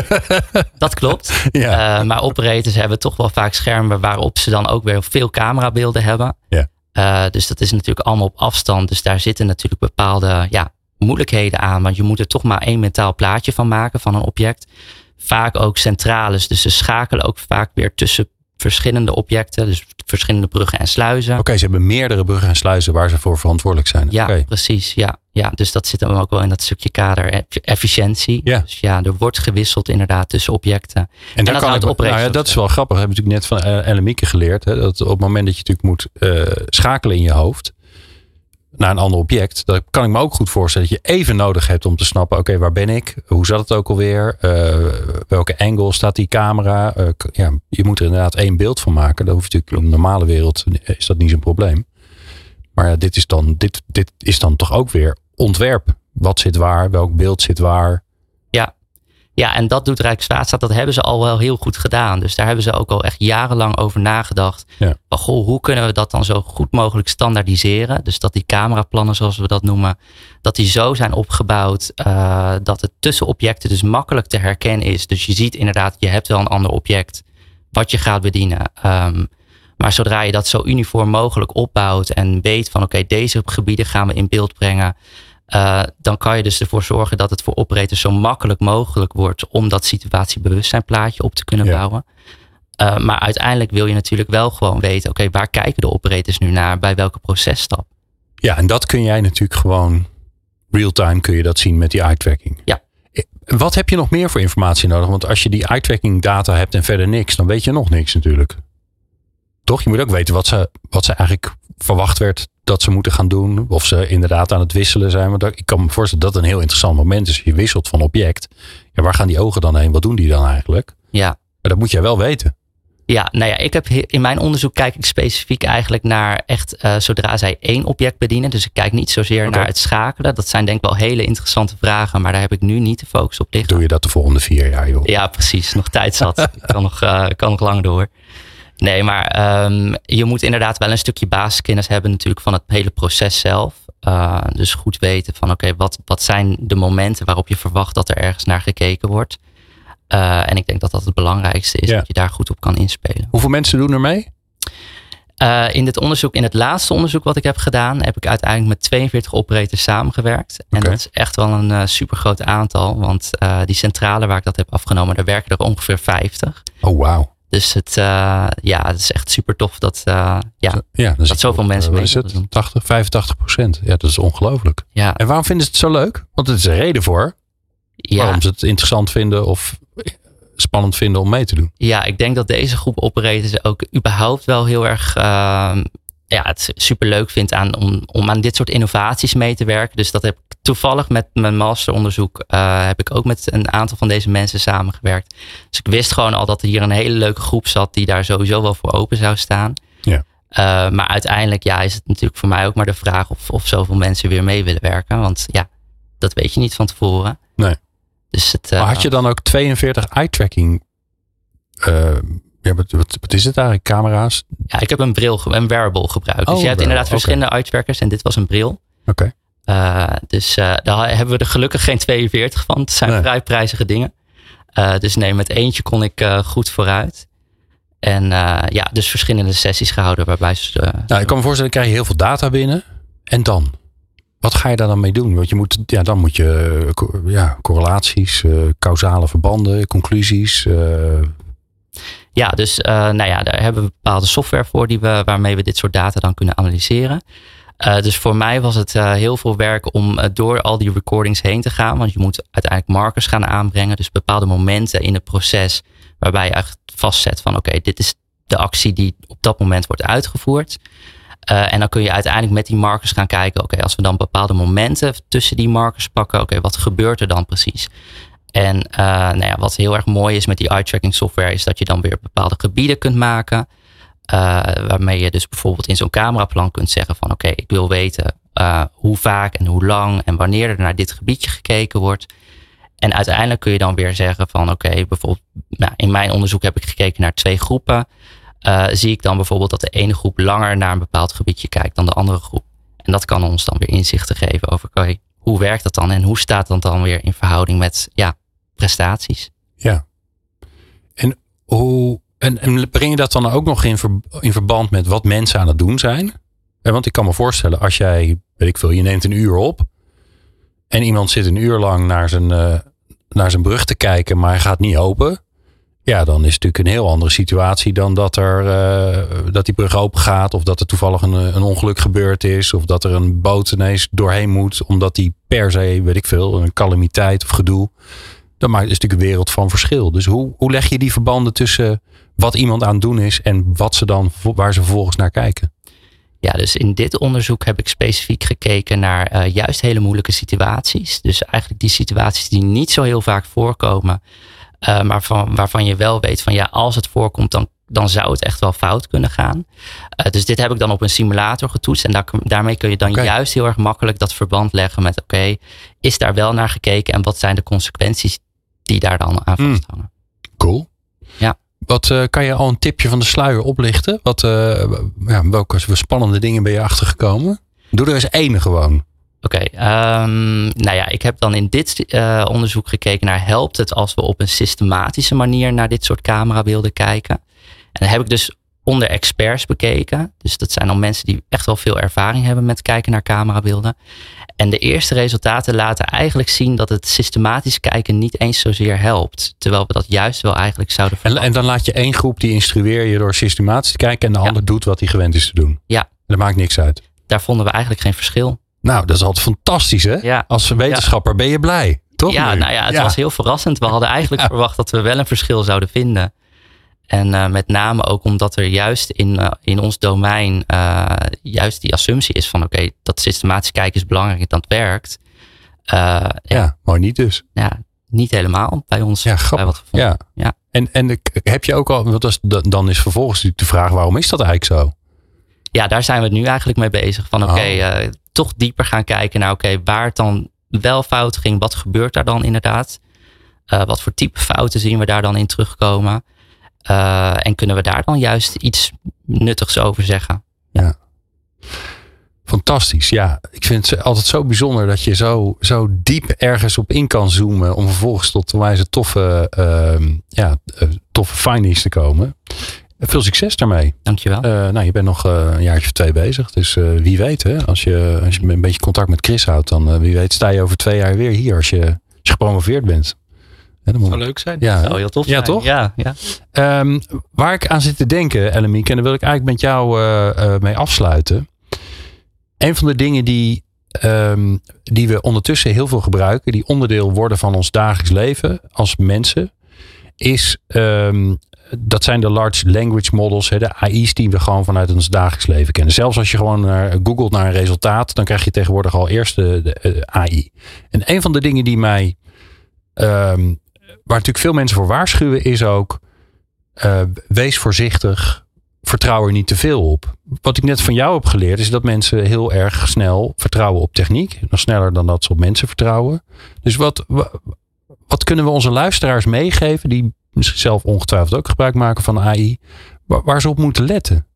dat klopt. Ja. Uh, maar operators hebben toch wel vaak schermen waarop ze dan ook weer veel camerabeelden hebben. Ja. Uh, dus dat is natuurlijk allemaal op afstand. Dus daar zitten natuurlijk bepaalde ja, moeilijkheden aan. Want je moet er toch maar één mentaal plaatje van maken van een object. Vaak ook centrales. Dus ze schakelen ook vaak weer tussen verschillende objecten. Dus verschillende bruggen en sluizen. Oké, okay, ze hebben meerdere bruggen en sluizen waar ze voor verantwoordelijk zijn. Ja, okay. precies. Ja. Ja, dus dat zit dan ook wel in dat stukje kader efficiëntie. Ja. Dus ja, er wordt gewisseld inderdaad tussen objecten. En, en dat, kan ik, nou ja, dat is wel grappig. Dat hebben we natuurlijk net van Ellemieke geleerd. Hè, dat op het moment dat je natuurlijk moet uh, schakelen in je hoofd naar een ander object. Dan kan ik me ook goed voorstellen dat je even nodig hebt om te snappen. Oké, okay, waar ben ik? Hoe zat het ook alweer? Uh, welke angle staat die camera? Uh, ja, je moet er inderdaad één beeld van maken. Dat hoeft natuurlijk in de normale wereld is dat niet zo'n probleem. Maar ja, dit is dan, dit, dit is dan toch ook weer ontwerp. Wat zit waar? Welk beeld zit waar? Ja, ja en dat doet Rijkswaterstaat. Dat hebben ze al wel heel goed gedaan. Dus daar hebben ze ook al echt jarenlang over nagedacht. Ja. Van, goh, hoe kunnen we dat dan zo goed mogelijk standaardiseren? Dus dat die cameraplannen, zoals we dat noemen, dat die zo zijn opgebouwd uh, dat het tussen objecten dus makkelijk te herkennen is. Dus je ziet inderdaad, je hebt wel een ander object wat je gaat bedienen. Um, Maar zodra je dat zo uniform mogelijk opbouwt en weet van oké, okay, deze gebieden gaan we in beeld brengen. Uh, dan kan je dus ervoor zorgen dat het voor operators zo makkelijk mogelijk wordt om dat situatiebewustzijnplaatje op te kunnen ja. bouwen. Uh, maar uiteindelijk wil je natuurlijk wel gewoon weten, oké, okay, waar kijken de operators nu naar? Bij welke processtap? Ja, en dat kun jij natuurlijk gewoon real-time kun je dat zien met die eye-tracking. Ja. Wat heb je nog meer voor informatie nodig? Want als je die eye-tracking data hebt en verder niks, dan weet je nog niks natuurlijk. Toch? Je moet ook weten wat ze, wat ze eigenlijk verwacht werd dat ze moeten gaan doen. Of ze inderdaad aan het wisselen zijn. Want ik kan me voorstellen dat dat een heel interessant moment is. Je wisselt van object. Ja, waar gaan die ogen dan heen? Wat doen die dan eigenlijk? Ja. Maar dat moet jij wel weten. Ja, nou ja, ik heb in mijn onderzoek kijk ik specifiek eigenlijk naar echt uh, zodra zij één object bedienen. Dus ik kijk niet zozeer okay. naar het schakelen. Dat zijn denk ik wel hele interessante vragen, maar daar heb ik nu niet de focus op liggen. Doe je dat de volgende vier jaar, joh? Ja, precies. Nog tijd zat. Ik kan nog, uh, kan nog lang door. Nee, maar um, je moet inderdaad wel een stukje basiskennis hebben natuurlijk van het hele proces zelf. Uh, dus goed weten van oké, okay, wat, wat zijn de momenten waarop je verwacht dat er ergens naar gekeken wordt. Uh, en ik denk dat dat het belangrijkste is, ja. dat je daar goed op kan inspelen. Hoeveel mensen doen er mee? Uh, in dit onderzoek, in het laatste onderzoek wat ik heb gedaan, heb ik uiteindelijk met tweeënveertig operators samengewerkt. En okay. dat is echt wel een uh, super groot aantal, want uh, die centrale waar ik dat heb afgenomen, daar werken er ongeveer vijftig. Oh, wauw. Dus het, uh, ja, het is echt super tof dat, uh, ja, ja, dat zoveel op, mensen uh, mee doen. tachtig, vijfentachtig procent. Ja, dat is ongelooflijk. Ja. En waarom vinden ze het zo leuk? Want er is een reden voor. Ja. Waarom ze het interessant vinden of spannend vinden om mee te doen. Ja, ik denk dat deze groep operators ook überhaupt wel heel erg uh, ja, het super leuk vindt aan, om, om aan dit soort innovaties mee te werken. Dus dat heb ik toevallig met mijn masteronderzoek uh, heb ik ook met een aantal van deze mensen samengewerkt. Dus ik wist gewoon al dat er hier een hele leuke groep zat die daar sowieso wel voor open zou staan. Ja. Uh, maar uiteindelijk ja, is het natuurlijk voor mij ook maar de vraag of, of zoveel mensen weer mee willen werken. Want ja, dat weet je niet van tevoren. Nee. Dus het, uh, maar had je dan ook tweeënveertig eye-tracking? Uh, ja, wat, wat, wat is het eigenlijk? Camera's? Ja, ik heb een bril, een wearable gebruikt. Dus oh, je hebt inderdaad okay. verschillende eye-trackers en dit was een bril. Oké. Okay. Uh, dus uh, daar hebben we er gelukkig geen tweeënveertig van. Het zijn nee. vrij prijzige dingen. Uh, dus nee, met eentje kon ik uh, goed vooruit. En uh, ja, dus verschillende sessies gehouden waarbij ze... Uh, nou, ik kan me voorstellen, krijg je heel veel data binnen. En dan? Wat ga je daar dan mee doen? Want je moet, ja, dan moet je ja, correlaties, uh, causale verbanden, conclusies. Uh... Ja, dus uh, nou ja, daar hebben we bepaalde software voor die we, waarmee we dit soort data dan kunnen analyseren. Uh, dus voor mij was het uh, heel veel werk om uh, door al die recordings heen te gaan. Want je moet uiteindelijk markers gaan aanbrengen. Dus bepaalde momenten in het proces waarbij je eigenlijk vastzet van oké, okay, dit is de actie die op dat moment wordt uitgevoerd. Uh, en dan kun je uiteindelijk met die markers gaan kijken. Oké, okay, als we dan bepaalde momenten tussen die markers pakken. Oké, okay, wat gebeurt er dan precies? En uh, nou ja, wat heel erg mooi is met die eye-tracking software is dat je dan weer bepaalde gebieden kunt maken. Uh, waarmee je dus bijvoorbeeld in zo'n cameraplan kunt zeggen van oké, okay, ik wil weten uh, hoe vaak en hoe lang en wanneer er naar dit gebiedje gekeken wordt. En uiteindelijk kun je dan weer zeggen van oké, okay, bijvoorbeeld nou, in mijn onderzoek heb ik gekeken naar twee groepen. Uh, zie ik dan bijvoorbeeld dat de ene groep langer naar een bepaald gebiedje kijkt dan de andere groep. En dat kan ons dan weer inzichten geven over okay, hoe werkt dat dan en hoe staat dat dan weer in verhouding met ja, prestaties. Ja. En hoe... En, en breng je dat dan ook nog in, ver, in verband met wat mensen aan het doen zijn? Ja, want ik kan me voorstellen, als jij, weet ik veel, je neemt een uur op. En iemand zit een uur lang naar zijn, uh, naar zijn brug te kijken, maar hij gaat niet open. Ja, dan is het natuurlijk een heel andere situatie dan dat, er, uh, dat die brug open gaat. Of dat er toevallig een, een ongeluk gebeurd is. Of dat er een boot ineens doorheen moet. Omdat die per se, weet ik veel, een calamiteit of gedoe. Dat maakt, is natuurlijk een wereld van verschil. Dus hoe, hoe leg je die verbanden tussen wat iemand aan het doen is en wat ze dan, waar ze vervolgens naar kijken? Ja, dus in dit onderzoek heb ik specifiek gekeken naar uh, juist hele moeilijke situaties. Dus eigenlijk die situaties die niet zo heel vaak voorkomen. Uh, maar van, waarvan je wel weet van ja, als het voorkomt, dan, dan zou het echt wel fout kunnen gaan. Uh, dus dit heb ik dan op een simulator getoetst. En daar, daarmee kun je dan okay. juist heel erg makkelijk dat verband leggen met oké, okay, is daar wel naar gekeken en wat zijn de consequenties die daar dan aan vasthangen? Mm. Cool. Ja. Wat uh, kan je al een tipje van de sluier oplichten? Wat, uh, ja, welke spannende dingen ben je achtergekomen? Doe er eens één gewoon. Oké, okay, um, nou ja, ik heb dan in dit uh, onderzoek gekeken naar helpt het als we op een systematische manier naar dit soort camerabeelden kijken. En dan heb ik dus onder experts bekeken. Dus dat zijn dan mensen die echt wel veel ervaring hebben met kijken naar camerabeelden. En de eerste resultaten laten eigenlijk zien dat het systematisch kijken niet eens zozeer helpt. Terwijl we dat juist wel eigenlijk zouden verwachten. En, en dan laat je één groep die instrueer je door systematisch te kijken en de ja. ander doet wat hij gewend is te doen. Ja. Dat maakt niks uit. Daar vonden we eigenlijk geen verschil. Nou, dat is altijd fantastisch, hè? Ja. Als wetenschapper ja. ben je blij, toch? Ja, nu? nou ja, het ja. was heel verrassend. We hadden eigenlijk ja. verwacht dat we wel een verschil zouden vinden. En uh, met name ook omdat er juist in, uh, in ons domein uh, juist die assumptie is van oké, okay, dat systematisch kijken is belangrijk, dat werkt. Uh, ja, ja, maar niet dus. Ja, niet helemaal bij ons. Ja, grappig. Wat ja. Ja. En, en heb je ook al, want dat is, dan is vervolgens natuurlijk de vraag, waarom is dat eigenlijk zo? Ja, daar zijn we nu eigenlijk mee bezig. Van oké, okay, oh. uh, toch dieper gaan kijken naar oké, okay, waar het dan wel fout ging. Wat gebeurt daar dan inderdaad? Uh, wat voor type fouten zien we daar dan in terugkomen? Uh, en kunnen we daar dan juist iets nuttigs over zeggen? Ja. ja. Fantastisch. Ja, ik vind het altijd zo bijzonder dat je zo, zo diep ergens op in kan zoomen. Om vervolgens tot wijze toffe, uh, ja, uh, toffe findings te komen. Veel succes daarmee. Dankjewel. Uh, nou, je bent nog uh, een jaartje of twee bezig. Dus uh, wie weet, hè, als je, als je een beetje contact met Chris houdt, dan uh, wie weet sta je over twee jaar weer hier als je, als je gepromoveerd bent. Ja, dat zou leuk zijn. Ja, dat zou heel tof zijn. Ja, toch? Ja, ja. Um, waar ik aan zit te denken, Ellemieke, en daar wil ik eigenlijk met jou uh, uh, mee afsluiten. Een van de dingen die, um, die we ondertussen heel veel gebruiken, die onderdeel worden van ons dagelijks leven als mensen, is, um, dat zijn de large language models, hè, de A I's die we gewoon vanuit ons dagelijks leven kennen. Zelfs als je gewoon naar, googelt naar een resultaat, dan krijg je tegenwoordig al eerst de, de, de A I. En een van de dingen die mij, um, waar natuurlijk veel mensen voor waarschuwen, is ook, uh, wees voorzichtig. Vertrouw er niet te veel op. Wat ik net van jou heb geleerd is dat mensen heel erg snel vertrouwen op techniek. Nog sneller dan dat ze op mensen vertrouwen. Dus wat, wat kunnen we onze luisteraars meegeven die misschien zelf ongetwijfeld ook gebruik maken van A I, waar, waar ze op moeten letten?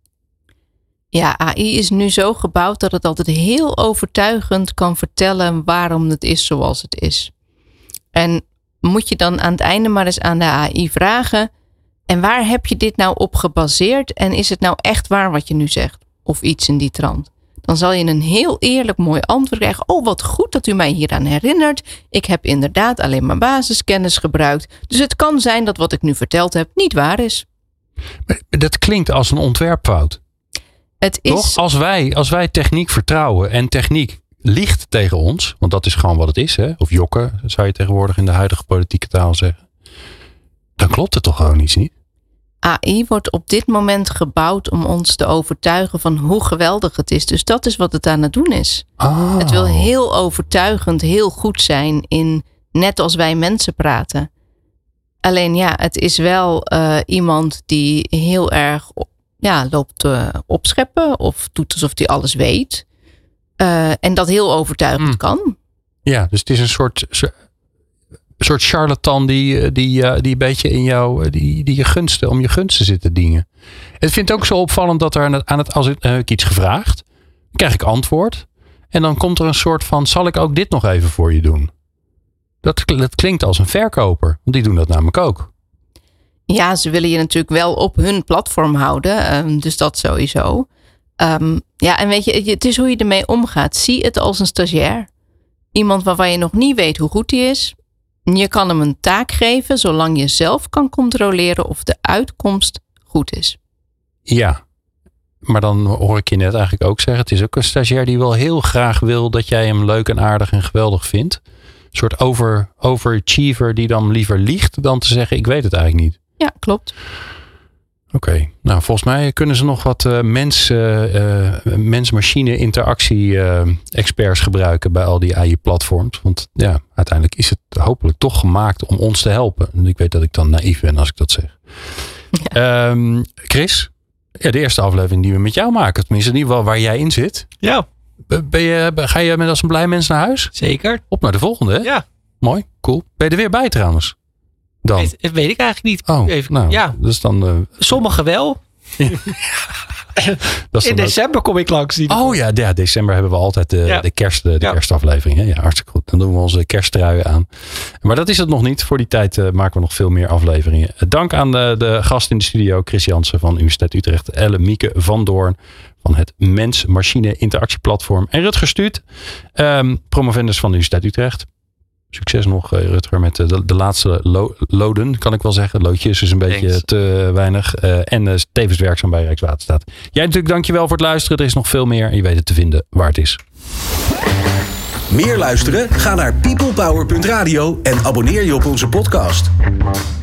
Ja, A I is nu zo gebouwd dat het altijd heel overtuigend kan vertellen waarom het is zoals het is. En moet je dan aan het einde maar eens aan de A I vragen, en waar heb je dit nou op gebaseerd? En is het nou echt waar wat je nu zegt? Of iets in die trant. Dan zal je een heel eerlijk mooi antwoord krijgen. Oh, wat goed dat u mij hieraan herinnert. Ik heb inderdaad alleen maar basiskennis gebruikt. Dus het kan zijn dat wat ik nu verteld heb niet waar is. Maar dat klinkt als een ontwerpfout. Het is... Toch? Als wij, als wij techniek vertrouwen en techniek liegt tegen ons. Want dat is gewoon wat het is. Hè? Of jokken, zou je tegenwoordig in de huidige politieke taal zeggen. Dan klopt het toch gewoon iets niet? A I wordt op dit moment gebouwd om ons te overtuigen van hoe geweldig het is. Dus dat is wat het aan het doen is. Oh. Het wil heel overtuigend, heel goed zijn in net als wij mensen praten. Alleen ja, het is wel uh, iemand die heel erg ja, loopt uh, opscheppen of doet alsof hij alles weet. Uh, en dat heel overtuigend mm. kan. Ja, dus het is een soort... Een soort charlatan die, die, die een beetje in jou, die, die je gunsten, om je gunsten zit te dingen. Ik vind het ook zo opvallend dat er aan het, aan het als ik, heb ik iets gevraagd, dan krijg ik antwoord. En dan komt er een soort van, zal ik ook dit nog even voor je doen? Dat, dat klinkt als een verkoper, want die doen dat namelijk ook. Ja, ze willen je natuurlijk wel op hun platform houden, um, dus dat sowieso. Um, ja, en weet je, het is hoe je ermee omgaat. Zie het als een stagiair. Iemand waarvan je nog niet weet hoe goed die is. Je kan hem een taak geven zolang je zelf kan controleren of de uitkomst goed is. Ja, maar dan hoor ik je net eigenlijk ook zeggen, het is ook een stagiair die wel heel graag wil dat jij hem leuk en aardig en geweldig vindt. Een soort over, overachiever die dan liever liegt dan te zeggen ik weet het eigenlijk niet. Ja, klopt. Oké, okay. Nou volgens mij kunnen ze nog wat uh, mens, uh, uh, mens-machine interactie uh, experts gebruiken bij al die A I-platforms. Want ja, uiteindelijk is het hopelijk toch gemaakt om ons te helpen. En ik weet dat ik dan naïef ben als ik dat zeg. Ja. Um, Chris, ja, de eerste aflevering die we met jou maken, tenminste in ieder geval waar jij in zit. Ja. Ben je, ga je met als een blij mens naar huis? Zeker. Op naar de volgende, hè? Ja. Mooi, cool. Ben je er weer bij trouwens? Dan. Weet, weet ik eigenlijk niet. Oh, Even, nou, ja. Dus dan, uh, Sommigen wel. dat is in december ook... kom ik langs. Die oh ja, ja, december hebben we altijd de, ja. de, kerst, de ja. kerstaflevering. Hè? Ja, hartstikke goed. Dan doen we onze kersttruien aan. Maar dat is het nog niet. Voor die tijd uh, maken we nog veel meer afleveringen. Dank aan de, de gast in de studio, Chris Jansen van Universiteit Utrecht. Ellemieke van Doorn van het Mens-Machine Interactieplatform. En Rutger Stuut, um, promovendus van de Universiteit Utrecht. Succes nog, Rutger, met de, de laatste lo- loden, kan ik wel zeggen. Loodjes is een Thanks. beetje te weinig. Uh, en uh, tevens werkzaam bij Rijkswaterstaat. Jij natuurlijk dankjewel voor het luisteren. Er is nog veel meer en je weet het te vinden waar het is. Meer luisteren? Ga naar peoplepower punt radio en abonneer je op onze podcast.